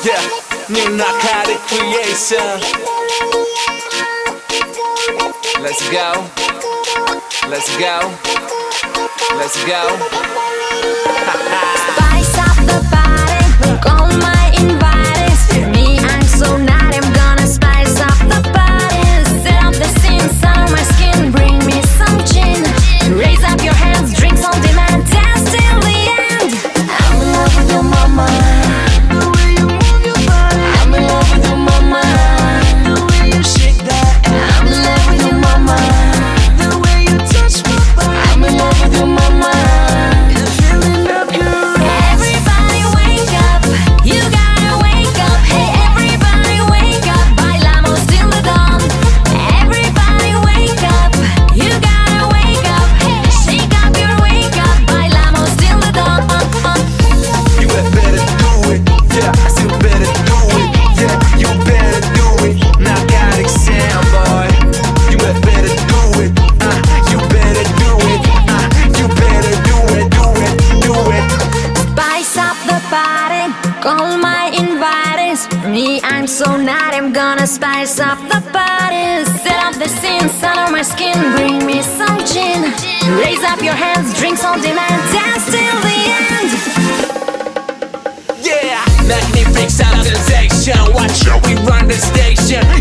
Yeah, new narcotic creation. Let's go. Let's go. Let's go. Spice up the party, call my invitees. Me, I'm so not, I'm gonna spice up the party. Set up the scene, sun on my skin, bring me some gin. Raise up your hands, drinks on demand, dance till the end. I'm in love with your mama, the way you move your body. I'm in love with your mama, the way you shake that ass. I'm in love with your mama, the way you touch my body. I'm in love with your mama. Call my invitees. Me, I'm so not, I'm gonna spice up the party. Set up the scene, sun on my skin, bring me some gin. Raise up your hands, drinks on demand, dance till the end. Yeah, magnific sound sensation. Watch how we run the station.